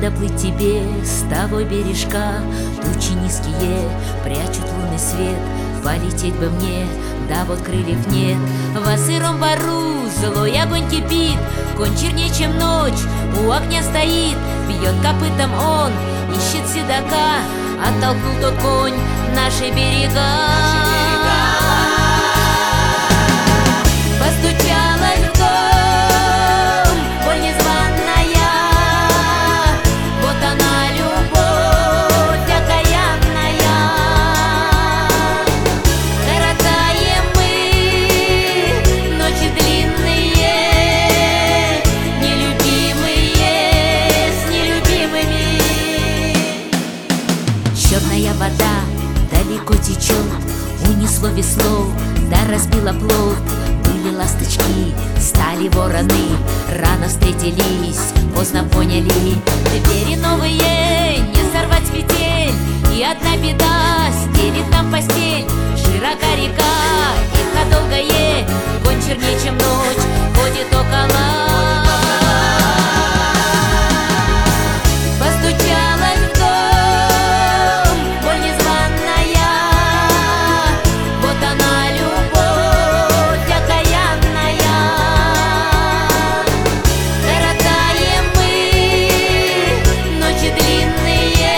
доплыть тебе с того бережка. Тучи низкие прячут лунный свет. Полететь бы мне, да вот крыльев нет. Во сыром бару злой огонь кипит. Конь чернее, чем ночь, у огня стоит. Бьет копытом он, ищет седока. Оттолкнул тот конь наши берега. Постучалась в дом боль незваная. Вот она, любовь окаянная. Коротаем мы ночи длинные, нелюбимые с нелюбимыми. Черная вода далеко течет, унесло весло, да разбило плот. Были ласточки, стали вороны, рано встретились, поздно поняли. Двери новые не сорвать с петель, и одна беда стелит нам постель. Широка река, эхо долгое, конь чернее, чем ночь, ходит около. Постучалась в дом боль незваная. Вот она, любовь окаянная. Коротаем мы ночи длинные,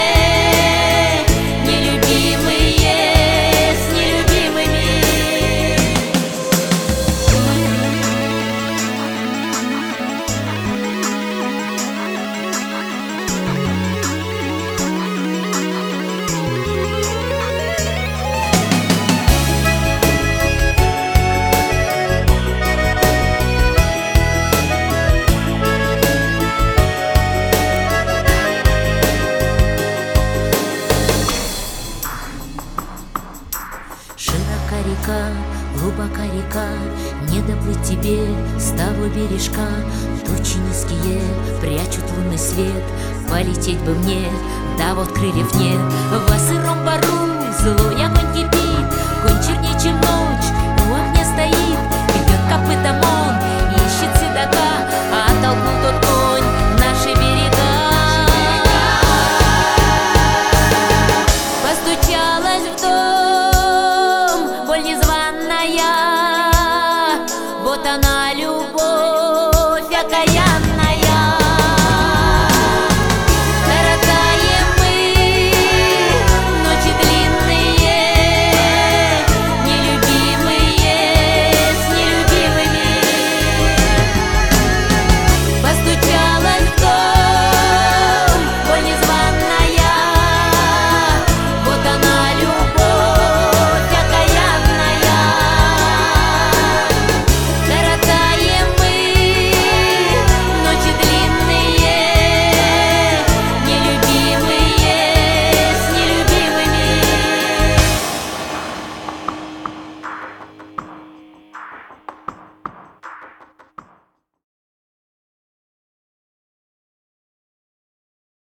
нелюбимые с нелюбимыми. Широка река, глубока река, не доплыть тебе с того бережка. Тучи низкие прячут лунный свет. Полететь бы мне, да вот крыльев нет. Во сыром бару злой огонь кипит.